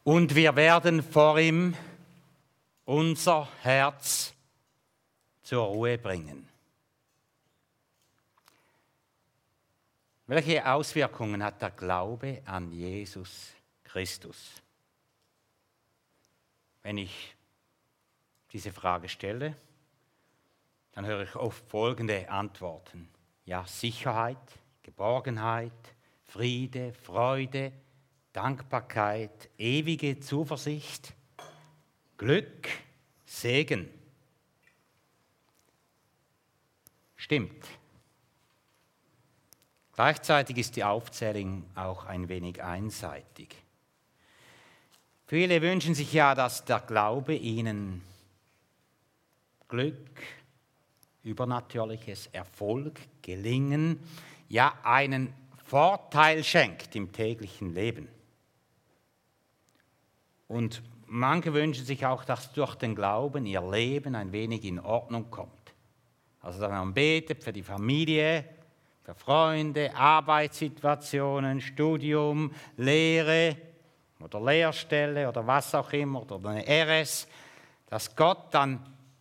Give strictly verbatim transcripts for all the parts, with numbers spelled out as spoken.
Und wir werden vor ihm unser Herz zur Ruhe bringen. Welche Auswirkungen hat der Glaube an Jesus Christus? Wenn ich diese Frage stelle, dann höre ich oft folgende Antworten. Ja, Sicherheit, Geborgenheit, Friede, Freude, Dankbarkeit, ewige Zuversicht, Glück, Segen. Stimmt. Gleichzeitig ist die Aufzählung auch ein wenig einseitig. Viele wünschen sich ja, dass der Glaube ihnen Glück, übernatürliches Erfolg, Gelingen, ja einen Vorteil schenkt im täglichen Leben. Und manche wünschen sich auch, dass durch den Glauben ihr Leben ein wenig in Ordnung kommt. Also dass man betet für die Familie, für Freunde, Arbeitssituationen, Studium, Lehre oder Lehrstelle oder was auch immer oder eine R S, dass Gott dann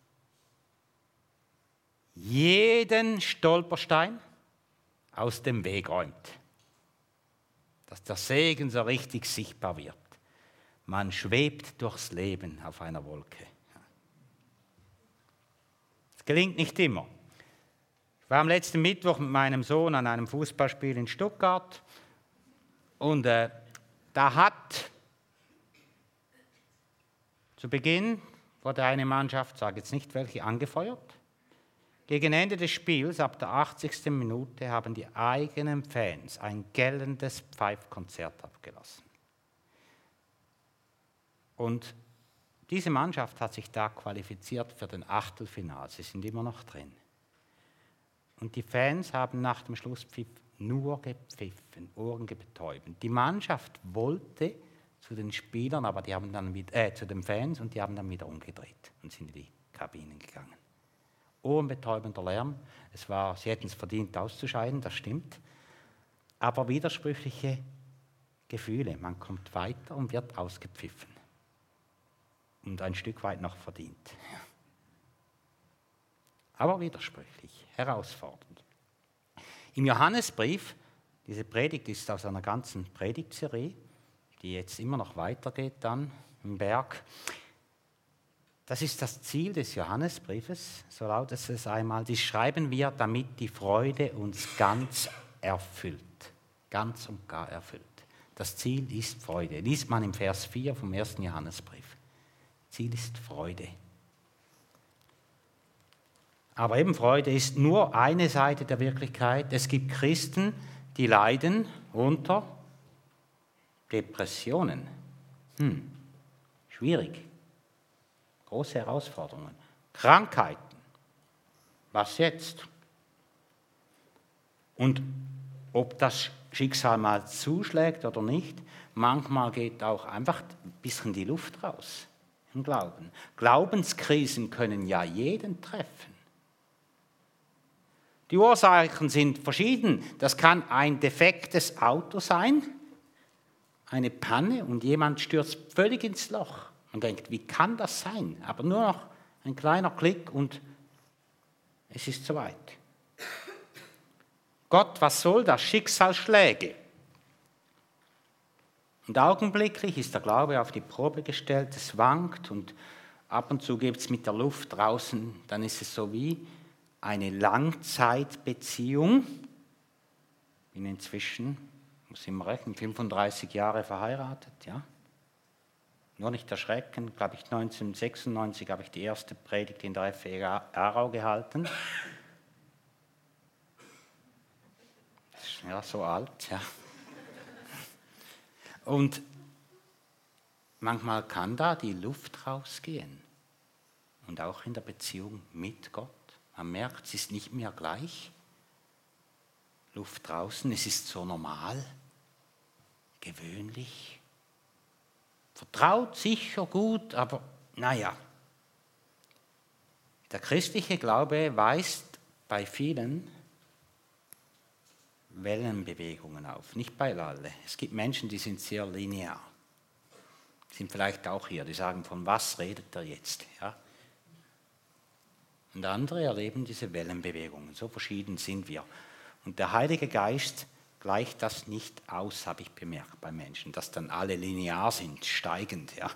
jeden Stolperstein aus dem Weg räumt. Dass der Segen so richtig sichtbar wird. Man schwebt durchs Leben auf einer Wolke. Es gelingt nicht immer. Ich war am letzten Mittwoch mit meinem Sohn an einem Fußballspiel in Stuttgart und äh, da hat zu Beginn wurde eine Mannschaft, ich sage jetzt nicht welche, angefeuert. Gegen Ende des Spiels, ab der achtzigsten Minute, haben die eigenen Fans ein gellendes Pfeifkonzert abgelassen. Und diese Mannschaft hat sich da qualifiziert für den Achtelfinal. Sie sind immer noch drin. Und die Fans haben nach dem Schlusspfiff nur gepfiffen, Ohren betäubend. Die Mannschaft wollte zu den Spielern, aber die haben dann wieder, äh, zu den Fans, und die haben dann wieder umgedreht und sind in die Kabinen gegangen. Ohrenbetäubender Lärm. Es war, sie hätten es verdient auszuscheiden, das stimmt. Aber widersprüchliche Gefühle. Man kommt weiter und wird ausgepfiffen. Und ein Stück weit noch verdient. Aber widersprüchlich, herausfordernd. Im Johannesbrief, diese Predigt ist aus einer ganzen Predigtserie, die jetzt immer noch weitergeht dann im Berg. Das ist das Ziel des Johannesbriefes, so lautet es einmal. Dies schreiben wir, damit die Freude uns ganz erfüllt. Ganz und gar erfüllt. Das Ziel ist Freude. Liest man im Vers vier vom ersten Johannesbrief. Ziel ist Freude. Aber eben Freude ist nur eine Seite der Wirklichkeit. Es gibt Christen, die leiden unter Depressionen. Hm, schwierig. Große Herausforderungen. Krankheiten. Was jetzt? Und ob das Schicksal mal zuschlägt oder nicht, manchmal geht auch einfach ein bisschen die Luft raus im Glauben. Glaubenskrisen können ja jeden treffen. Die Ursachen sind verschieden. Das kann ein defektes Auto sein, eine Panne und jemand stürzt völlig ins Loch. Man denkt, wie kann das sein? Aber nur noch ein kleiner Klick und es ist soweit. Gott, was soll das? Schicksalsschläge. Und augenblicklich ist der Glaube auf die Probe gestellt, es wankt und ab und zu gibt es mit der Luft draußen, dann ist es so wie eine Langzeitbeziehung. Ich bin inzwischen, muss immer rechnen, fünfunddreißig Jahre verheiratet, ja. Nur nicht erschrecken, glaube ich, neunzehnhundertsechsundneunzig habe ich die erste Predigt in der F E Aarau gehalten. Ja, so alt, ja. Und manchmal kann da die Luft rausgehen. Und auch in der Beziehung mit Gott. Man merkt, es ist nicht mehr gleich. Luft draußen, es ist so normal, gewöhnlich. Vertraut, sicher, gut, aber naja. Der christliche Glaube weist bei vielen Wellenbewegungen auf, nicht bei allen. Es gibt Menschen, die sind sehr linear. sind vielleicht auch hier, die sagen, von was redet er jetzt? Ja? Und andere erleben diese Wellenbewegungen, so verschieden sind wir. Und der Heilige Geist gleicht das nicht aus, habe ich bemerkt bei Menschen, dass dann alle linear sind, steigend. Ja?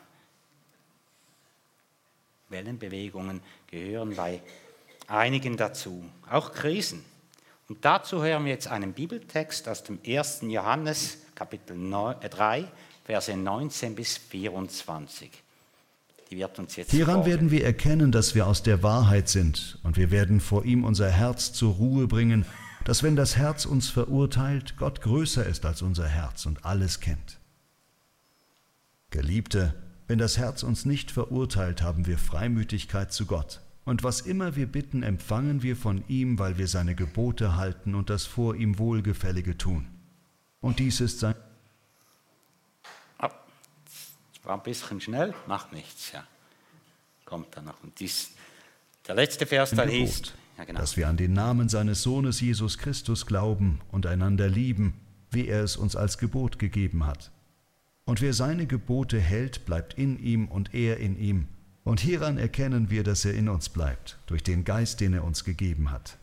Wellenbewegungen gehören bei einigen dazu, auch Krisen. Und dazu hören wir jetzt einen Bibeltext aus dem ersten Johannes, Kapitel drei, Verse neunzehn bis vierundzwanzig. Die wird uns jetzt Hieran vorgelesen. werden wir erkennen, dass wir aus der Wahrheit sind, und wir werden vor ihm unser Herz zur Ruhe bringen, dass wenn das Herz uns verurteilt, Gott größer ist als unser Herz und alles kennt. Geliebte, wenn das Herz uns nicht verurteilt, haben wir Freimütigkeit zu Gott. Und was immer wir bitten, empfangen wir von ihm, weil wir seine Gebote halten und das vor ihm Wohlgefällige tun. Und dies ist sein... Oh, das war ein bisschen schnell, macht nichts. Ja. Kommt dann noch. Und dies, der letzte Vers da hieß, ja, genau. dass wir an den Namen seines Sohnes Jesus Christus glauben und einander lieben, wie er es uns als Gebot gegeben hat. Und wer seine Gebote hält, bleibt in ihm und er in ihm. Und hieran erkennen wir, dass er in uns bleibt, durch den Geist, den er uns gegeben hat.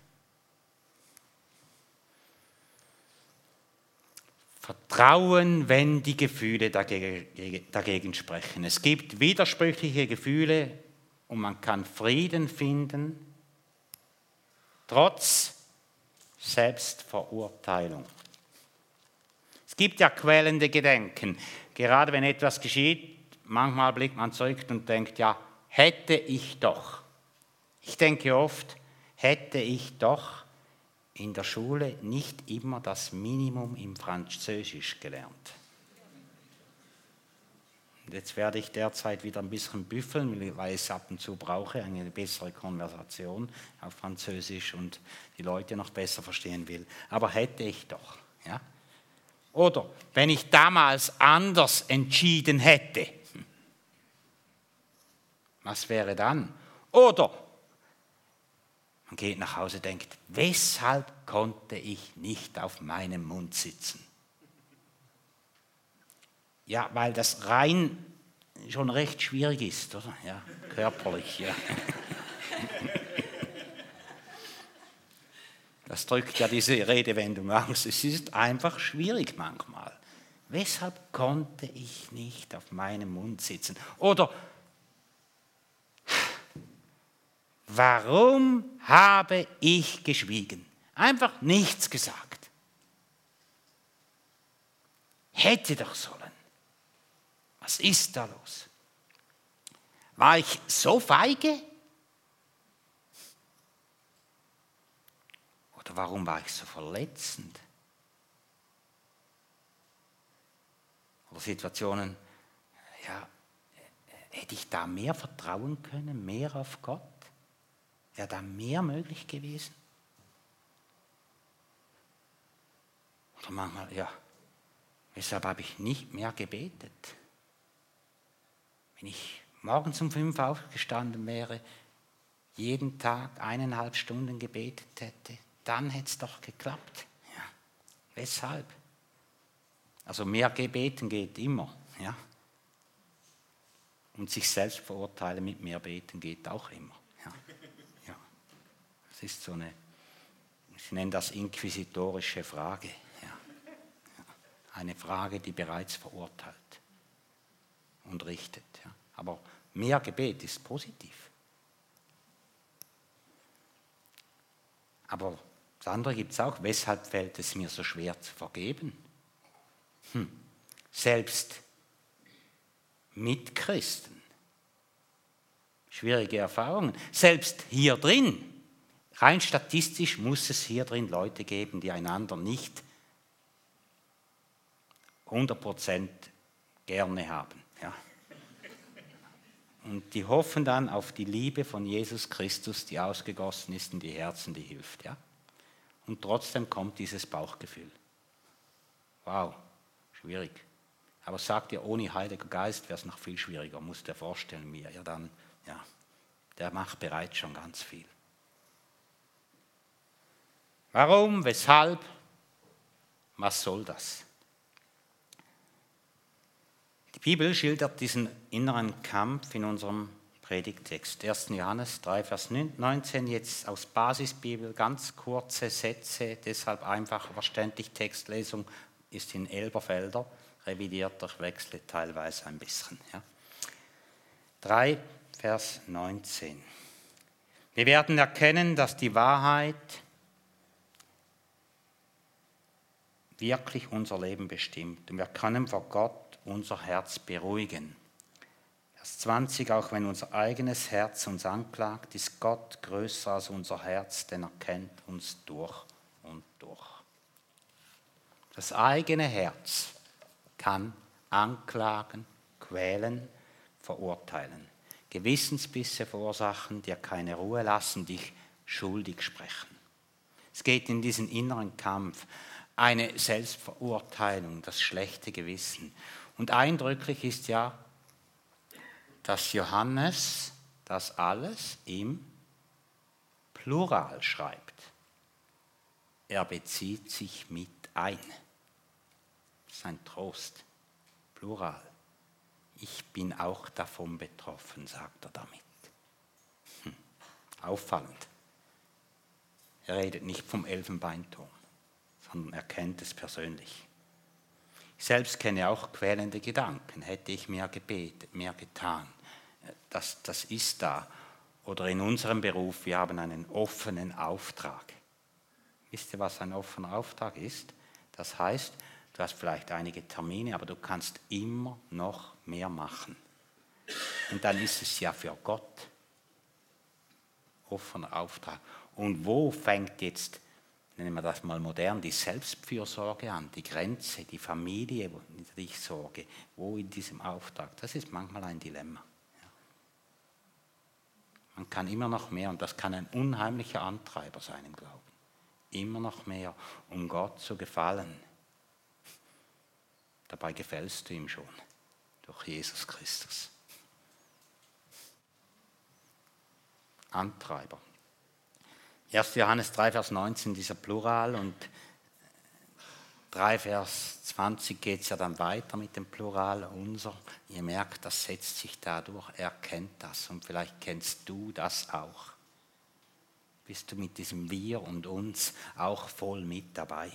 Vertrauen, wenn die Gefühle dagegen, dagegen sprechen. Es gibt widersprüchliche Gefühle und man kann Frieden finden, trotz Selbstverurteilung. Es gibt ja quälende Gedanken. Gerade wenn etwas geschieht, manchmal blickt man zurück und denkt, ja, hätte ich doch. Ich denke oft, hätte ich doch in der Schule nicht immer das Minimum im Französisch gelernt. Und jetzt werde ich derzeit wieder ein bisschen büffeln, weil ich es ab und zu brauche, eine bessere Konversation auf Französisch und die Leute noch besser verstehen will. Aber hätte ich doch. Ja? Oder wenn ich damals anders entschieden hätte, was wäre dann? Oder man geht nach Hause und denkt, weshalb konnte ich nicht auf meinem Mund sitzen? Ja, weil das rein schon recht schwierig ist, oder? Ja, körperlich, ja. Das drückt ja diese Redewendung aus. Es ist einfach schwierig manchmal. Weshalb konnte ich nicht auf meinem Mund sitzen? Oder warum habe ich geschwiegen? Einfach nichts gesagt. Hätte doch sollen. Was ist da los? War ich so feige? Oder warum war ich so verletzend? Oder Situationen, ja, hätte ich da mehr vertrauen können, mehr auf Gott? Wäre da mehr möglich gewesen? Oder manchmal, ja, weshalb habe ich nicht mehr gebetet? Wenn ich morgens um fünf aufgestanden wäre, jeden Tag eineinhalb Stunden gebetet hätte, dann hätte es doch geklappt. Ja. Weshalb? Also mehr gebeten geht immer. Ja. Und sich selbst verurteilen mit mehr beten geht auch immer. Ja. Ja. Das ist so eine, ich nenne das inquisitorische Frage. Ja. Ja. Eine Frage, die bereits verurteilt und richtet. Ja. Aber mehr Gebet ist positiv. Aber das andere gibt es auch. Weshalb fällt es mir so schwer zu vergeben? Hm. Selbst mit Christen. Schwierige Erfahrungen. Selbst hier drin. Rein statistisch muss es hier drin Leute geben, die einander nicht hundert Prozent gerne haben. Ja. Und die hoffen dann auf die Liebe von Jesus Christus, die ausgegossen ist in die Herzen, die hilft. Ja? Und trotzdem kommt dieses Bauchgefühl. Wow, schwierig. Aber sagt ihr, ohne Heiliger Geist wäre es noch viel schwieriger, musst du dir vorstellen, mir. Ja, dann, ja, der macht bereits schon ganz viel. Warum, weshalb, was soll das? Die Bibel schildert diesen inneren Kampf in unserem Predigttext. erster Johannes drei, Vers neunzehn, jetzt aus Basisbibel, ganz kurze Sätze, deshalb einfach verständlich. Textlesung ist in Elberfelder, revidiert, ich wechsle teilweise ein bisschen. Ja. drei, Vers neunzehn. Wir werden erkennen, dass die Wahrheit wirklich unser Leben bestimmt und wir können vor Gott unser Herz beruhigen. Vers zwanzig, auch wenn unser eigenes Herz uns anklagt, ist Gott größer als unser Herz, denn er kennt uns durch und durch. Das eigene Herz kann anklagen, quälen, verurteilen. Gewissensbisse verursachen, dir keine Ruhe lassen, dich schuldig sprechen. Es geht in diesen inneren Kampf, eine Selbstverurteilung, das schlechte Gewissen. Und eindrücklich ist ja, dass Johannes das alles im Plural schreibt. Er bezieht sich mit ein. Das ist ein Trost. Plural. Ich bin auch davon betroffen, sagt er damit. Hm. Auffallend. Er redet nicht vom Elfenbeinturm, sondern er kennt es persönlich. Ich selbst kenne auch quälende Gedanken. Hätte ich mehr gebetet, mehr getan. Das, das ist da. Oder in unserem Beruf, wir haben einen offenen Auftrag. Wisst ihr, was ein offener Auftrag ist? Das heißt, du hast vielleicht einige Termine, aber du kannst immer noch mehr machen. Und dann ist es ja für Gott. Offener Auftrag. Und wo fängt jetzt, nennen wir das mal modern, die Selbstfürsorge an, die Grenze, die Familie, in der ich sorge? Wo in diesem Auftrag? Das ist manchmal ein Dilemma. Ja. Man kann immer noch mehr, und das kann ein unheimlicher Antreiber sein im Glauben. Immer noch mehr, um Gott zu gefallen. Dabei gefällst du ihm schon, durch Jesus Christus. Antreiber. erster Johannes drei, Vers neunzehn, dieser Plural, und drei, Vers zwanzig geht es ja dann weiter mit dem Plural, unser. Ihr merkt, das setzt sich dadurch, er kennt das und vielleicht kennst du das auch. Bist du mit diesem Wir und uns auch voll mit dabei?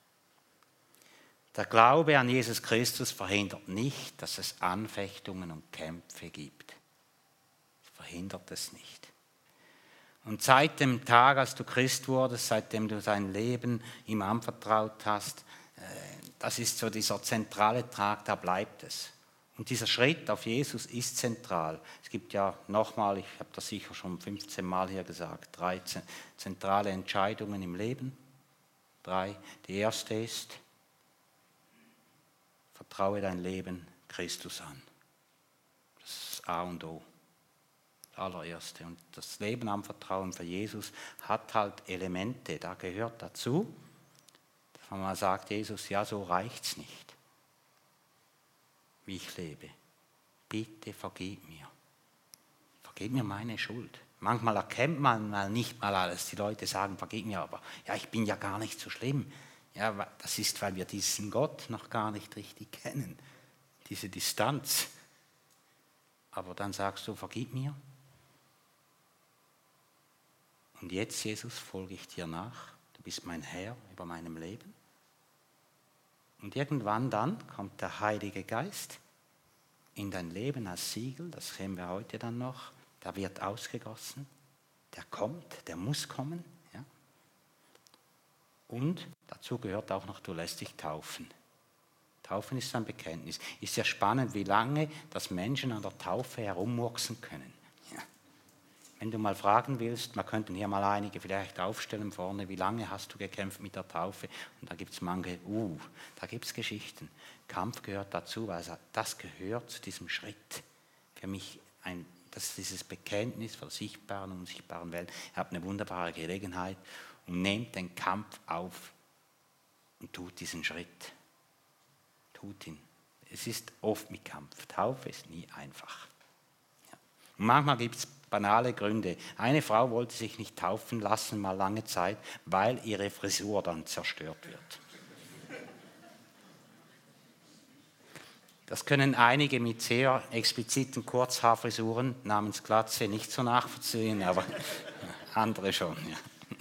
Der Glaube an Jesus Christus verhindert nicht, dass es Anfechtungen und Kämpfe gibt. Verhindert es nicht. Und seit dem Tag, als du Christ wurdest, seitdem du dein Leben ihm anvertraut hast, das ist so dieser zentrale Tag, da bleibt es. Und dieser Schritt auf Jesus ist zentral. Es gibt ja nochmal, ich habe das sicher schon fünfzehn Mal hier gesagt, drei zentrale Entscheidungen im Leben. Drei. Die erste ist, vertraue dein Leben Christus an. Das ist A und O. Das allererste. Und das Leben am Vertrauen für Jesus hat halt Elemente. Da gehört dazu, dass man mal sagt, Jesus, ja, so reicht es nicht, wie ich lebe. Bitte vergib mir. Vergib mir meine Schuld. Manchmal erkennt man mal nicht mal alles. Die Leute sagen, vergib mir, aber ja, ich bin ja gar nicht so schlimm. Ja, das ist, weil wir diesen Gott noch gar nicht richtig kennen. Diese Distanz. Aber dann sagst du, vergib mir. Und jetzt, Jesus, folge ich dir nach. Du bist mein Herr über meinem Leben. Und irgendwann dann kommt der Heilige Geist in dein Leben als Siegel. Das sehen wir heute dann noch. Der wird ausgegossen. Der kommt, der muss kommen. Ja. Und dazu gehört auch noch, du lässt dich taufen. Taufen ist ein Bekenntnis. Ist ja spannend, wie lange das Menschen an der Taufe herummurksen können. Ja. Wenn du mal fragen willst, wir könnten hier mal einige vielleicht aufstellen vorne, wie lange hast du gekämpft mit der Taufe? Und da gibt es manche, uh, da gibt es Geschichten. Kampf gehört dazu, weil das gehört zu diesem Schritt. Für mich ein, das ist dieses Bekenntnis von sichtbaren und unsichtbaren Welt. Ihr habt eine wunderbare Gelegenheit und nehmt den Kampf auf und tut diesen Schritt. Tut ihn. Es ist oft mit Kampf. Taufe ist nie einfach. Ja. Und manchmal gibt es banale Gründe. Eine Frau wollte sich nicht taufen lassen, mal lange Zeit, weil ihre Frisur dann zerstört wird. Das können einige mit sehr expliziten Kurzhaarfrisuren namens Glatze nicht so nachvollziehen, aber andere schon. Ja.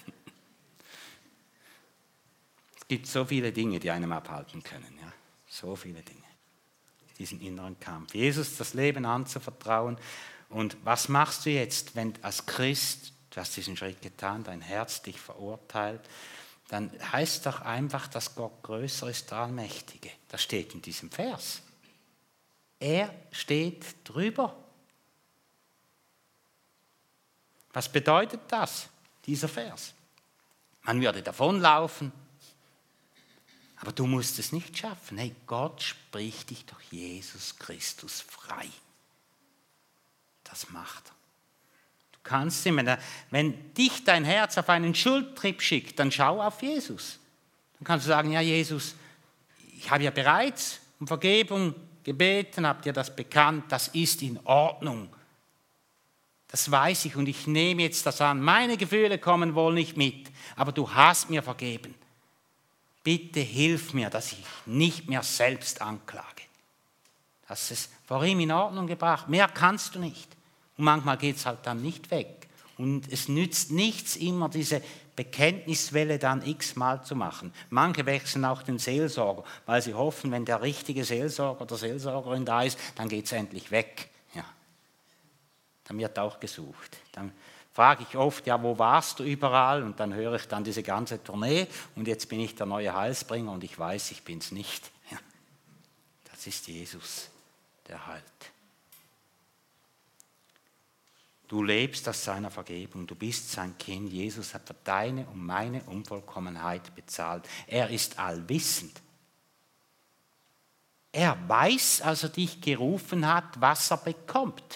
Es gibt so viele Dinge, die einem abhalten können. Ja. So viele Dinge. Diesen inneren Kampf. Jesus das Leben anzuvertrauen. Und was machst du jetzt, wenn als Christ, du hast diesen Schritt getan, dein Herz dich verurteilt, dann heißt doch einfach, dass Gott größer ist, der Allmächtige. Das steht in diesem Vers. Er steht drüber. Was bedeutet das, dieser Vers? Man würde davonlaufen, aber du musst es nicht schaffen. Hey, Gott spricht dich durch Jesus Christus frei. Das macht er. Du kannst ihm, wenn, er, wenn dich dein Herz auf einen Schuldtrip schickt, dann schau auf Jesus. Dann kannst du sagen, ja Jesus, ich habe ja bereits um Vergebung gebeten, habt ihr das bekannt, das ist in Ordnung. Das weiß ich und ich nehme jetzt das an. Meine Gefühle kommen wohl nicht mit, aber du hast mir vergeben. Bitte hilf mir, dass ich nicht mehr selbst anklage. Das ist vor ihm in Ordnung gebracht. Mehr kannst du nicht. Und manchmal geht es halt dann nicht weg. Und es nützt nichts, immer diese Bekenntniswelle dann x-mal zu machen. Manche wechseln auch den Seelsorger, weil sie hoffen, wenn der richtige Seelsorger oder Seelsorgerin da ist, dann geht es endlich weg. Ja. Dann wird auch gesucht. Dann frage ich oft, ja, wo warst du überall? Und dann höre ich dann diese ganze Tournee und jetzt bin ich der neue Heilsbringer und ich weiß, ich bin es nicht. Ja. Das ist Jesus, der heilt. Du lebst aus seiner Vergebung, du bist sein Kind. Jesus hat für deine und meine Unvollkommenheit bezahlt. Er ist allwissend. Er weiß, als er dich gerufen hat, was er bekommt.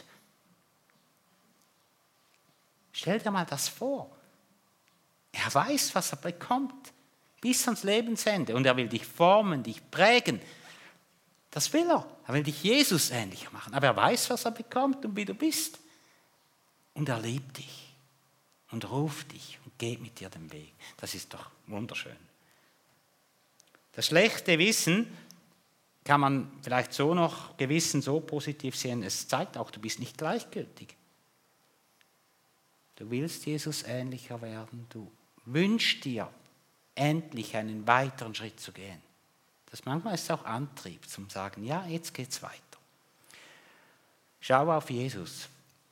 Stell dir mal das vor. Er weiß, was er bekommt, bis ans Lebensende. Und er will dich formen, dich prägen. Das will er. Er will dich Jesus ähnlicher machen. Aber er weiß, was er bekommt und wie du bist. Und er liebt dich und ruft dich und geht mit dir den Weg. Das ist doch wunderschön. Das schlechte Wissen kann man vielleicht so noch Gewissen so positiv sehen. Es zeigt auch, du bist nicht gleichgültig. Du willst Jesus ähnlicher werden. Du wünschst dir, endlich einen weiteren Schritt zu gehen. Das manchmal ist auch Antrieb, zum sagen, ja, jetzt geht's weiter. Schau auf Jesus.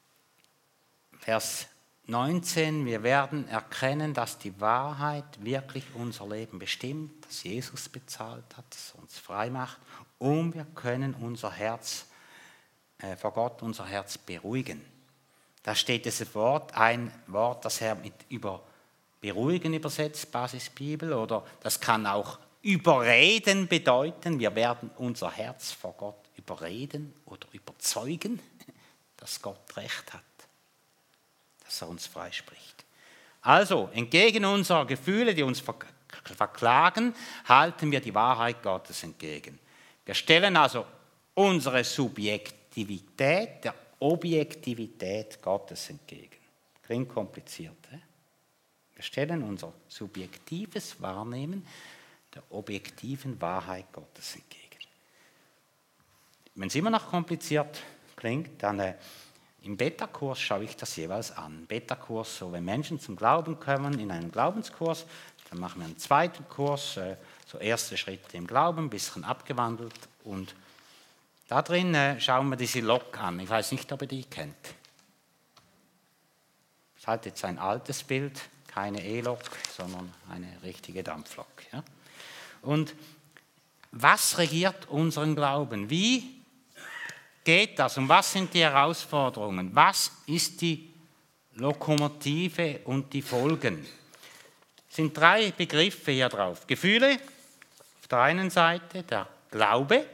Vers neunzehn, wir werden erkennen, dass die Wahrheit wirklich unser Leben bestimmt, dass Jesus bezahlt hat, dass er uns frei macht und wir können unser Herz, äh, vor Gott unser Herz beruhigen. Da steht dieses Wort, ein Wort, das er mit über beruhigen übersetzt, Basisbibel, oder das kann auch überreden bedeuten. Wir werden unser Herz vor Gott überreden oder überzeugen, dass Gott recht hat, dass er uns freispricht. Also, entgegen unserer Gefühle, die uns verklagen, halten wir die Wahrheit Gottes entgegen. Wir stellen also unsere Subjektivität der Objektivität Gottes entgegen. Klingt kompliziert. He? Wir stellen unser subjektives Wahrnehmen der objektiven Wahrheit Gottes entgegen. Wenn es immer noch kompliziert klingt, dann äh, im Beta-Kurs schaue ich das jeweils an. Beta-Kurs, so wenn Menschen zum Glauben kommen in einen Glaubenskurs, dann machen wir einen zweiten Kurs, äh, so erste Schritte im Glauben, ein bisschen abgewandelt und da drin äh, schauen wir diese Lok an. Ich weiß nicht, ob ihr die kennt. Das ist halt jetzt ein altes Bild, keine E-Lok, sondern eine richtige Dampflok. Ja? Und was regiert unseren Glauben? Wie geht das? Und was sind die Herausforderungen? Was ist die Lokomotive und die Folgen? Es sind drei Begriffe hier drauf. Gefühle auf der einen Seite, der Glaube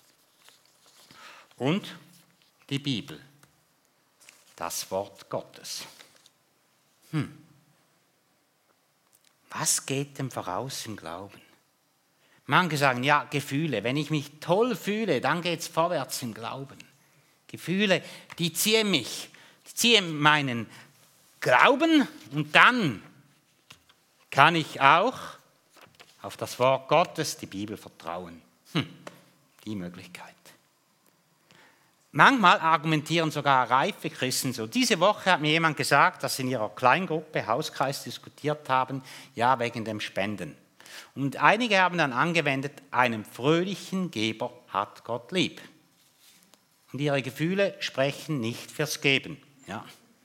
und die Bibel, das Wort Gottes. Hm. Was geht dem voraus im Glauben? Manche sagen, ja, Gefühle. Wenn ich mich toll fühle, dann geht es vorwärts im Glauben. Gefühle, die ziehen mich, die ziehen meinen Glauben und dann kann ich auch auf das Wort Gottes, die Bibel, vertrauen. Hm. Die Möglichkeit. Manchmal argumentieren sogar reife Christen so. Diese Woche hat mir jemand gesagt, dass sie in ihrer Kleingruppe, Hauskreis diskutiert haben, ja, wegen dem Spenden. Und einige haben dann angewendet, einen fröhlichen Geber hat Gott lieb. Und ihre Gefühle sprechen nicht fürs Geben. Ja.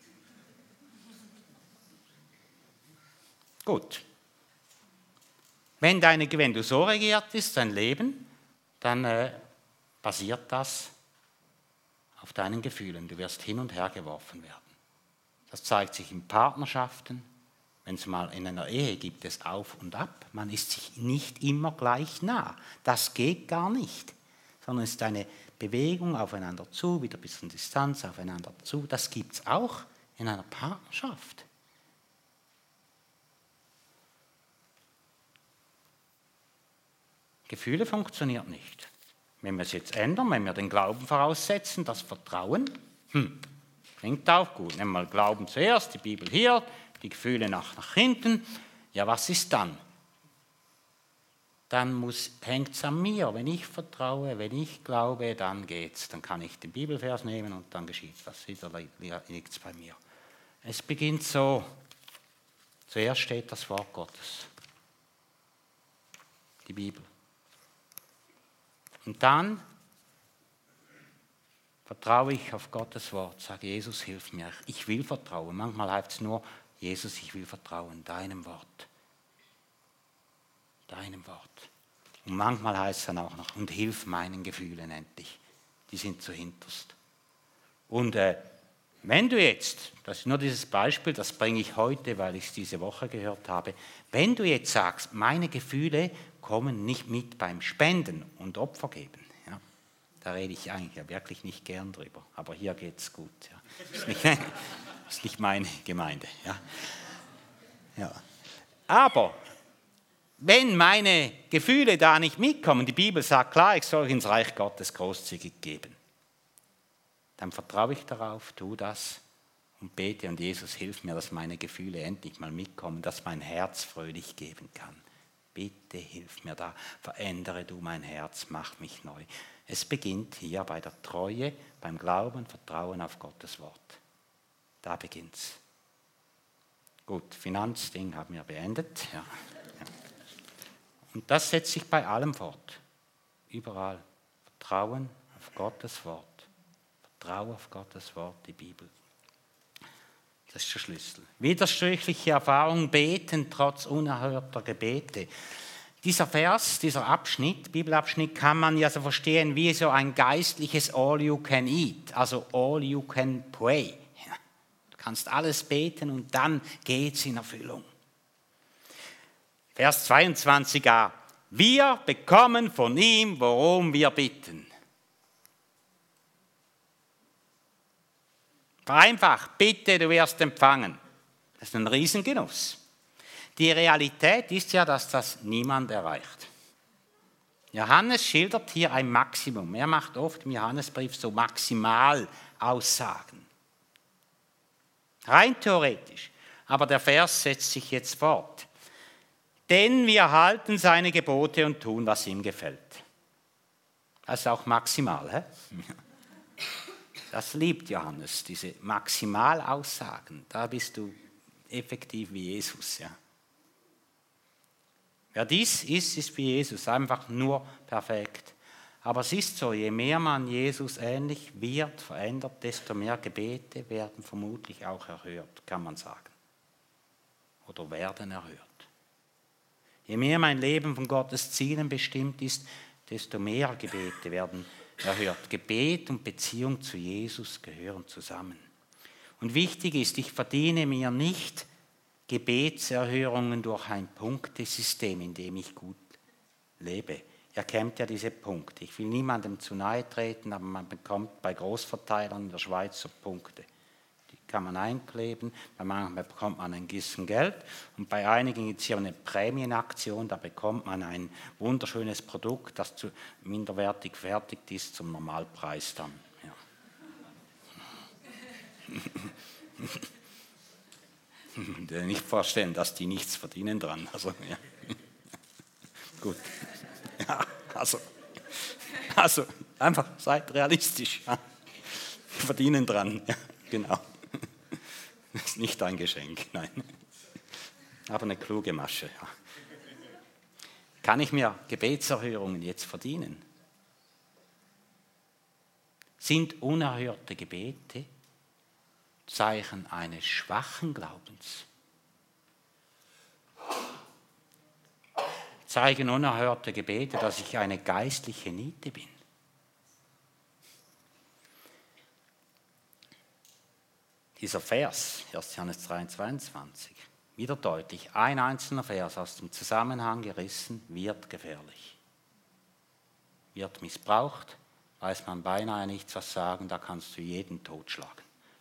Gut. Wenn, deine, wenn du so regiert bist, dein Leben, dann äh, basiert das auf deinen Gefühlen. Du wirst hin und her geworfen werden. Das zeigt sich in Partnerschaften. Wenn es mal in einer Ehe gibt, es auf und ab. Man ist sich nicht immer gleich nah. Das geht gar nicht. Sondern es ist eine Bewegung aufeinander zu, wieder ein bisschen Distanz aufeinander zu. Das gibt es auch in einer Partnerschaft. Gefühle funktioniert nicht. Wenn wir es jetzt ändern, wenn wir den Glauben voraussetzen, das Vertrauen, hm, klingt auch gut. Nehmen wir mal Glauben zuerst, die Bibel hier, die Gefühle nach, nach hinten. Ja, was ist dann? Dann hängt es an mir. Wenn ich vertraue, wenn ich glaube, dann geht's. Dann kann ich den Bibelvers nehmen und dann geschieht was. Wieder liegt es bei mir. Es beginnt so. Zuerst steht das Wort Gottes. Die Bibel. Und dann vertraue ich auf Gottes Wort, sage Jesus, hilf mir. Ich will vertrauen. Manchmal heißt es nur, Jesus, ich will vertrauen, deinem Wort. Deinem Wort. Und manchmal heißt es dann auch noch, und hilf meinen Gefühlen endlich. Die sind zu hinterst. Und äh, wenn du jetzt, das ist nur dieses Beispiel, das bringe ich heute, weil ich es diese Woche gehört habe, wenn du jetzt sagst, meine Gefühle kommen nicht mit beim Spenden und Opfer geben, ja, da rede ich eigentlich ja wirklich nicht gern drüber, aber hier geht es gut. Ja. Das ist nicht, ist nicht meine Gemeinde. Ja. Ja. Aber wenn meine Gefühle da nicht mitkommen, die Bibel sagt klar, ich soll ins Reich Gottes großzügig geben, dann vertraue ich darauf, tu das und bete und Jesus, hilf mir, dass meine Gefühle endlich mal mitkommen, dass mein Herz fröhlich geben kann. Bitte hilf mir da, verändere du mein Herz, mach mich neu. Es beginnt hier bei der Treue, beim Glauben, Vertrauen auf Gottes Wort. Da beginnt's. Gut, Finanzding haben wir beendet. Ja. Ja. Und das setzt sich bei allem fort. Überall. Vertrauen auf Gottes Wort. Vertraue auf Gottes Wort, die Bibel. Das ist der Schlüssel. Widersprüchliche Erfahrungen, beten trotz unerhörter Gebete. Dieser Vers, dieser Abschnitt, Bibelabschnitt, kann man ja so verstehen wie so ein geistliches All you can eat, also all you can pray. Du kannst alles beten und dann geht's in Erfüllung. Vers zweiundzwanzig a. Wir bekommen von ihm, worum wir bitten. Einfach, bitte, du wirst empfangen. Das ist ein Riesengenuss. Die Realität ist ja, dass das niemand erreicht. Johannes schildert hier ein Maximum. Er macht oft im Johannesbrief so Maximalaussagen. Rein theoretisch. Aber der Vers setzt sich jetzt fort. Denn wir halten seine Gebote und tun, was ihm gefällt. Das ist auch maximal, hä? Das liebt Johannes, diese Maximalaussagen. Da bist du effektiv wie Jesus. Ja. Wer dies ist, ist wie Jesus, einfach nur perfekt. Aber es ist so, je mehr man Jesus ähnlich wird, verändert, desto mehr Gebete werden vermutlich auch erhört, kann man sagen. Oder werden erhört. Je mehr mein Leben von Gottes Zielen bestimmt ist, desto mehr Gebete werden erhört. Gebet und Beziehung zu Jesus gehören zusammen. Und wichtig ist, ich verdiene mir nicht Gebetserhörungen durch ein Punktesystem, in dem ich gut lebe. Ihr kennt ja diese Punkte. Ich will niemandem zu nahe treten, aber man bekommt bei Großverteilern in der Schweiz so Punkte. Die kann man einkleben, bei manchen bekommt man ein bisschen Geld und bei einigen gibt es hier eine Prämienaktion, da bekommt man ein wunderschönes Produkt, das zu minderwertig fertigt ist, zum Normalpreis dann. Ja. Ich kann mir nicht vorstellen, dass die nichts verdienen dran. Also, ja. Gut. Ja, also, also, einfach seid realistisch. Ja. Wir verdienen dran, ja, genau. Das ist nicht ein Geschenk, nein. Aber eine kluge Masche, ja. Kann ich mir Gebetserhörungen jetzt verdienen? Sind unerhörte Gebete Zeichen eines schwachen Glaubens? Zeigen unerhörte Gebete, dass ich eine geistliche Niete bin? Dieser Vers, erster Johannes drei, zweiundzwanzig, wieder deutlich, ein einzelner Vers aus dem Zusammenhang gerissen, wird gefährlich. Wird missbraucht, weiß man beinahe nichts was sagen, da kannst du jeden totschlagen.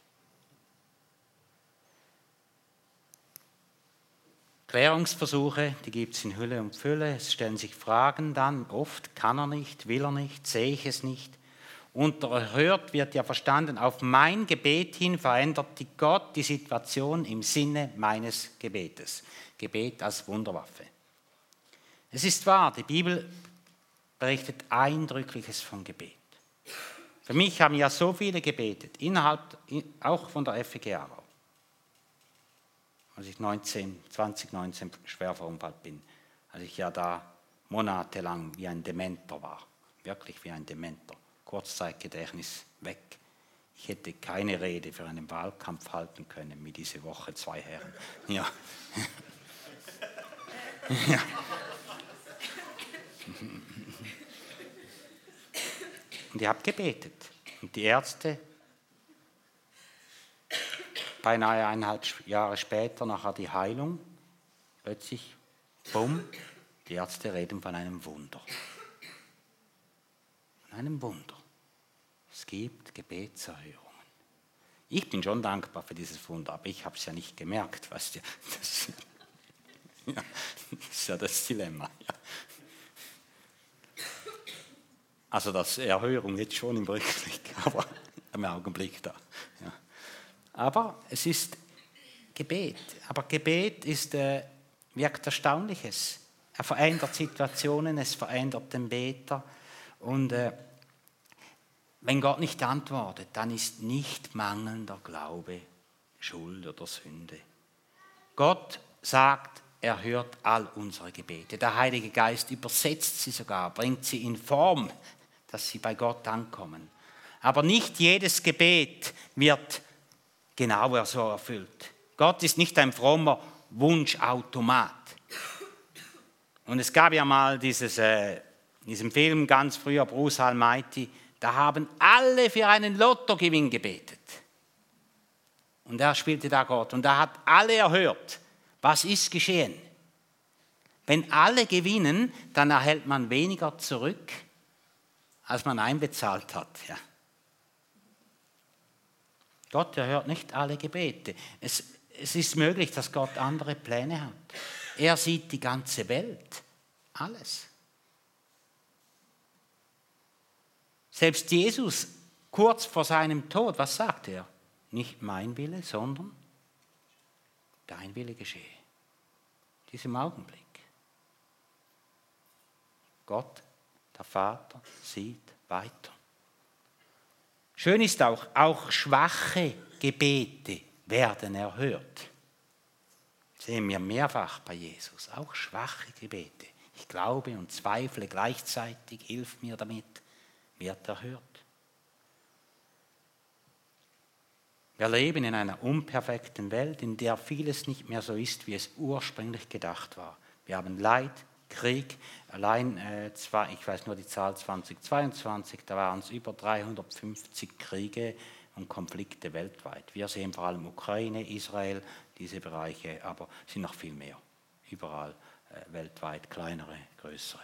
Klärungsversuche, die gibt es in Hülle und Fülle, es stellen sich Fragen dann, oft kann er nicht, will er nicht, sehe ich es nicht. Unterhört wird ja verstanden, auf mein Gebet hin verändert die Gott die Situation im Sinne meines Gebetes. Gebet als Wunderwaffe. Es ist wahr, die Bibel berichtet Eindrückliches vom Gebet. Für mich haben ja so viele gebetet, innerhalb, auch von der F E G Aarau. Als ich neunzehn, zwanzig neunzehn schwer verunfallt bin, als ich ja da monatelang wie ein Dementor war, wirklich wie ein Dementor. Kurzzeitgedächtnis weg. Ich hätte keine Rede für einen Wahlkampf halten können mit dieser Woche zwei Herren. Ja. Ja. Und ich habe gebetet. Und die Ärzte, beinahe eineinhalb Jahre später, nachher die Heilung, plötzlich, bumm, die Ärzte reden von einem Wunder. Einem Wunder. Es gibt Gebetserhörungen. Ich bin schon dankbar für dieses Wunder, aber ich habe es ja nicht gemerkt. Weißt du? Das, ja, das ist ja das Dilemma. Ja. Also das Erhörung jetzt schon im Rückblick, aber im Augenblick da. Ja. Aber es ist Gebet. Aber Gebet ist, äh, wirkt Erstaunliches. Er verändert Situationen, es verändert den Beter. Und äh, wenn Gott nicht antwortet, dann ist nicht mangelnder Glaube Schuld oder Sünde. Gott sagt, er hört all unsere Gebete. Der Heilige Geist übersetzt sie sogar, bringt sie in Form, dass sie bei Gott ankommen. Aber nicht jedes Gebet wird genau so erfüllt. Gott ist nicht ein frommer Wunschautomat. Und es gab ja mal dieses... Äh, In diesem Film ganz früher, Bruce Almighty, da haben alle für einen Lottogewinn gebetet. Und er spielte da Gott und er hat alle erhört. Was ist geschehen? Wenn alle gewinnen, dann erhält man weniger zurück, als man einbezahlt hat. Ja. Gott erhört nicht alle Gebete. Es, es ist möglich, dass Gott andere Pläne hat. Er sieht die ganze Welt, alles. Selbst Jesus, kurz vor seinem Tod, was sagt er? Nicht mein Wille, sondern dein Wille geschehe. In diesem Augenblick. Gott, der Vater, sieht weiter. Schön ist auch, auch schwache Gebete werden erhört. Das sehen wir mehrfach bei Jesus. Auch schwache Gebete. Ich glaube und zweifle gleichzeitig, hilf mir damit. Wird erhört. Wir leben in einer unperfekten Welt, in der vieles nicht mehr so ist, wie es ursprünglich gedacht war. Wir haben Leid, Krieg, allein, äh, zwar, ich weiß nur die Zahl zweitausendzweiundzwanzig, da waren es über dreihundertfünfzig Kriege und Konflikte weltweit. Wir sehen vor allem Ukraine, Israel, diese Bereiche, aber es sind noch viel mehr. Überall äh, weltweit, kleinere, größere.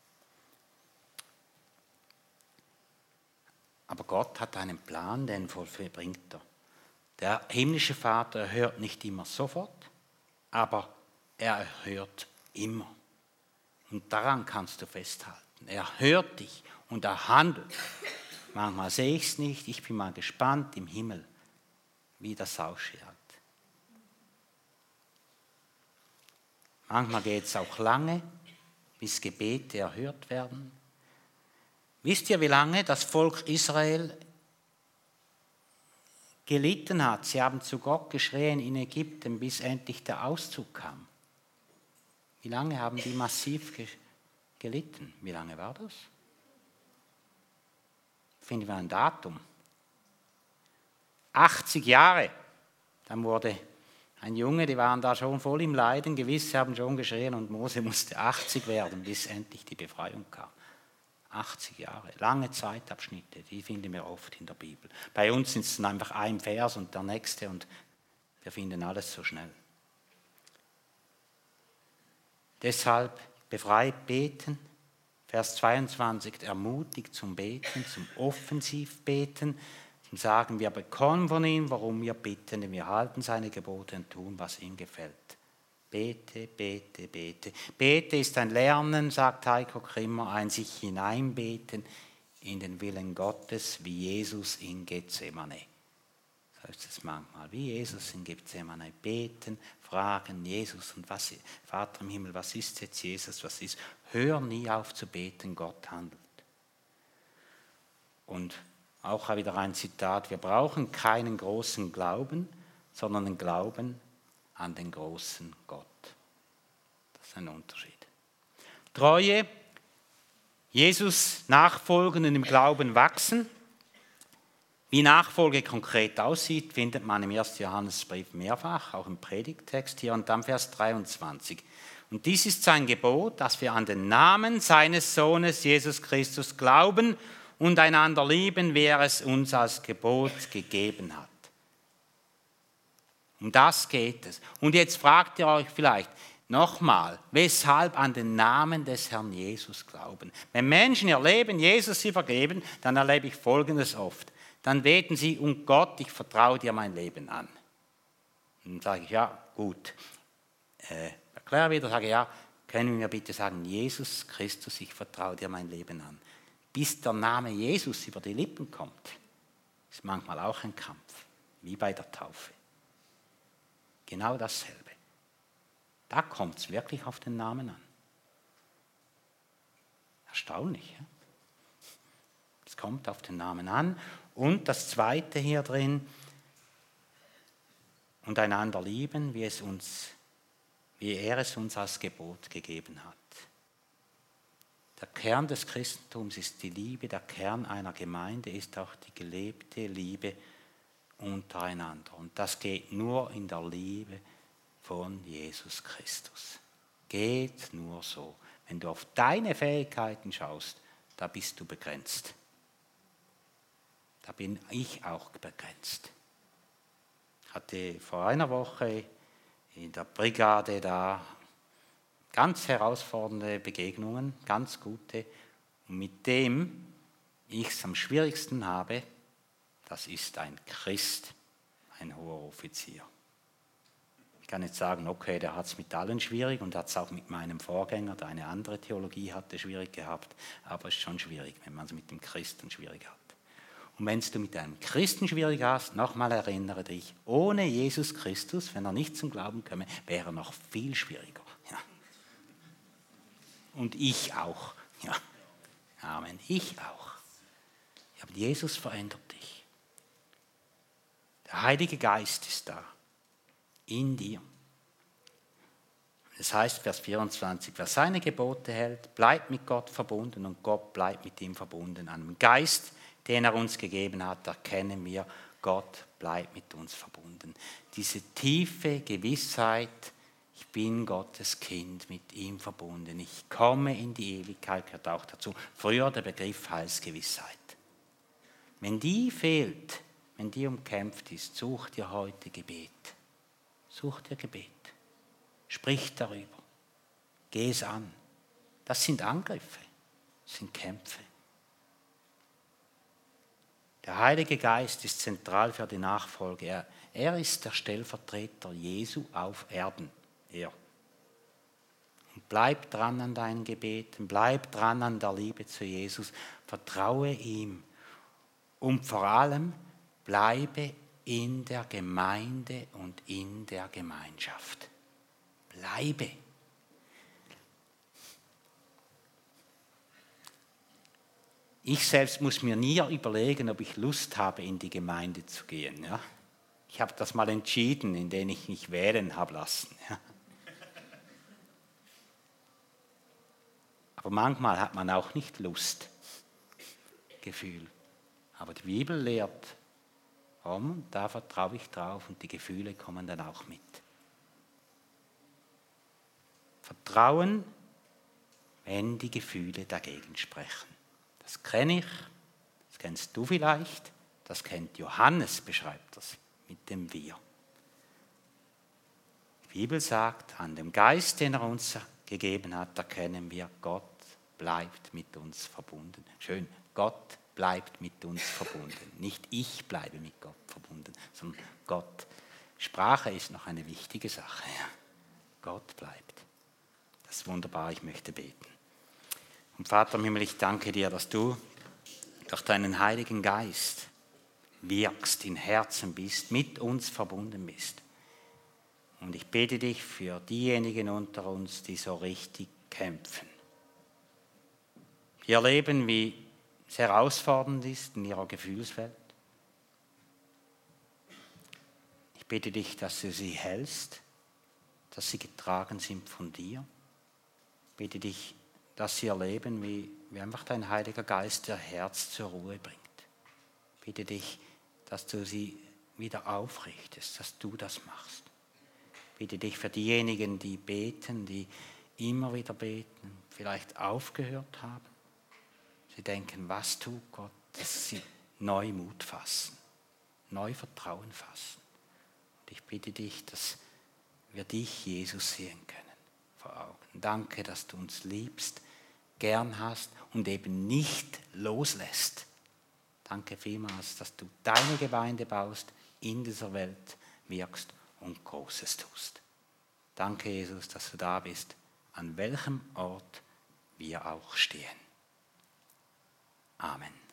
Aber Gott hat einen Plan, den vollbringt er. Der himmlische Vater erhört nicht immer sofort, aber er erhört immer. Und daran kannst du festhalten. Er hört dich und er handelt. Manchmal sehe ich es nicht, ich bin mal gespannt im Himmel, wie das ausschaut. Manchmal geht es auch lange, bis Gebete erhört werden. Wisst ihr, wie lange das Volk Israel gelitten hat. Sie haben zu Gott geschrien in Ägypten, bis endlich der Auszug kam. Wie lange haben die massiv ge- gelitten? Wie lange war das? Finden wir ein Datum. achtzig Jahre. Dann wurde ein Junge, die waren da schon voll im Leiden, gewisse haben schon geschrien und Mose musste achtzig werden, bis endlich die Befreiung kam. achtzig Jahre, lange Zeitabschnitte, die finden wir oft in der Bibel. Bei uns sind es einfach ein Vers und der nächste und wir finden alles so schnell. Deshalb befreit beten, Vers zweiundzwanzig, ermutigt zum Beten, zum Offensivbeten, zum Sagen, wir bekommen von ihm, warum wir bitten, denn wir halten seine Gebote und tun, was ihm gefällt. Bete, bete, bete. Bete ist ein Lernen, sagt Heiko Krimmer, ein sich hineinbeten in den Willen Gottes, wie Jesus in Gethsemane. So ist es manchmal, wie Jesus in Gethsemane. Beten, fragen, Jesus, und was, Vater im Himmel, was ist jetzt Jesus, was ist? Hör nie auf zu beten, Gott handelt. Und auch wieder ein Zitat, wir brauchen keinen großen Glauben, sondern einen Glauben an den großen Gott. Das ist ein Unterschied. Treue, Jesus nachfolgen und im Glauben wachsen. Wie Nachfolge konkret aussieht, findet man im ersten Johannesbrief mehrfach, auch im Predigttext hier und dann Vers dreiundzwanzig. Und dies ist sein Gebot, dass wir an den Namen seines Sohnes Jesus Christus glauben und einander lieben, wie er es uns als Gebot gegeben hat. Um das geht es. Und jetzt fragt ihr euch vielleicht nochmal, weshalb an den Namen des Herrn Jesus glauben? Wenn Menschen ihr Leben Jesus sie vergeben, dann erlebe ich Folgendes oft. Dann beten sie, um Gott, ich vertraue dir mein Leben an. Und dann sage ich, ja, gut. Äh, erkläre wieder, sage ja, können wir bitte sagen, Jesus Christus, ich vertraue dir mein Leben an. Bis der Name Jesus über die Lippen kommt, ist manchmal auch ein Kampf, wie bei der Taufe. Genau dasselbe. Da kommt es wirklich auf den Namen an. Erstaunlich. Ja? Es kommt auf den Namen an. Und das Zweite hier drin, und einander lieben, wie, es uns, wie er es uns als Gebot gegeben hat. Der Kern des Christentums ist die Liebe, der Kern einer Gemeinde ist auch die gelebte Liebe untereinander. Und das geht nur in der Liebe von Jesus Christus. Geht nur so. Wenn du auf deine Fähigkeiten schaust, da bist du begrenzt. Da bin ich auch begrenzt. Ich hatte vor einer Woche in der Brigade da ganz herausfordernde Begegnungen, ganz gute. Und mit dem ich es am schwierigsten habe, das ist ein Christ, ein hoher Offizier. Ich kann jetzt sagen, okay, der hat es mit allen schwierig und hat es auch mit meinem Vorgänger, der eine andere Theologie hatte, schwierig gehabt. Aber es ist schon schwierig, wenn man es mit dem Christen schwierig hat. Und wenn du mit einem Christen schwierig hast, nochmal erinnere dich, ohne Jesus Christus, wenn er nicht zum Glauben käme, wäre er noch viel schwieriger. Ja. Und ich auch. Ja. Amen. Ich auch. Ja, aber Jesus verändert dich. Der Heilige Geist ist da. In dir. Das heißt, Vers vierundzwanzig, wer seine Gebote hält, bleibt mit Gott verbunden und Gott bleibt mit ihm verbunden. An dem Geist, den er uns gegeben hat, erkennen wir, Gott bleibt mit uns verbunden. Diese tiefe Gewissheit, ich bin Gottes Kind, mit ihm verbunden. Ich komme in die Ewigkeit, gehört auch dazu. Früher der Begriff Heilsgewissheit. Wenn die fehlt, wenn die umkämpft ist, such dir heute Gebet. Such dir Gebet. Sprich darüber. Geh es an. Das sind Angriffe, das sind Kämpfe. Der Heilige Geist ist zentral für die Nachfolge. Er, er ist der Stellvertreter Jesu auf Erden. Er. Und bleib dran an deinen Gebeten, bleib dran an der Liebe zu Jesus, vertraue ihm und vor allem bleibe in der Gemeinde und in der Gemeinschaft. Bleibe. Ich selbst muss mir nie überlegen, ob ich Lust habe, in die Gemeinde zu gehen. Ja? Ich habe das mal entschieden, indem ich mich wählen habe lassen. Ja? Aber manchmal hat man auch nicht Lust, Gefühl. Aber die Bibel lehrt, um, da vertraue ich drauf und die Gefühle kommen dann auch mit. Vertrauen, wenn die Gefühle dagegen sprechen. Das kenne ich, das kennst du vielleicht, das kennt Johannes, beschreibt das mit dem Wir. Die Bibel sagt, an dem Geist, den er uns gegeben hat, erkennen wir, Gott bleibt mit uns verbunden. Schön, Gott bleibt mit uns verbunden. Nicht ich bleibe mit Gott verbunden, sondern Gott. Sprache ist noch eine wichtige Sache. Ja. Gott bleibt. Das ist wunderbar, ich möchte beten. Und Vater im Himmel, ich danke dir, dass du durch deinen Heiligen Geist wirkst, in Herzen bist, mit uns verbunden bist. Und ich bete dich für diejenigen unter uns, die so richtig kämpfen. Die erleben, wie es herausfordernd ist in ihrer Gefühlswelt. Ich bitte dich, dass du sie hältst, dass sie getragen sind von dir. Ich bitte dich, dass sie erleben, wie, wie einfach dein Heiliger Geist ihr Herz zur Ruhe bringt. Ich bitte dich, dass du sie wieder aufrichtest, dass du das machst. Ich bitte dich für diejenigen, die beten, die immer wieder beten, vielleicht aufgehört haben. Sie denken, was tut Gott, dass sie neu Mut fassen, neu Vertrauen fassen. Und ich bitte dich, dass wir dich, Jesus, sehen können vor Augen. Danke, dass du uns liebst, gern hast und eben nicht loslässt. Danke vielmals, dass du deine Gemeinde baust, in dieser Welt wirkst und Großes tust. Danke, Jesus, dass du da bist, an welchem Ort wir auch stehen. Amen.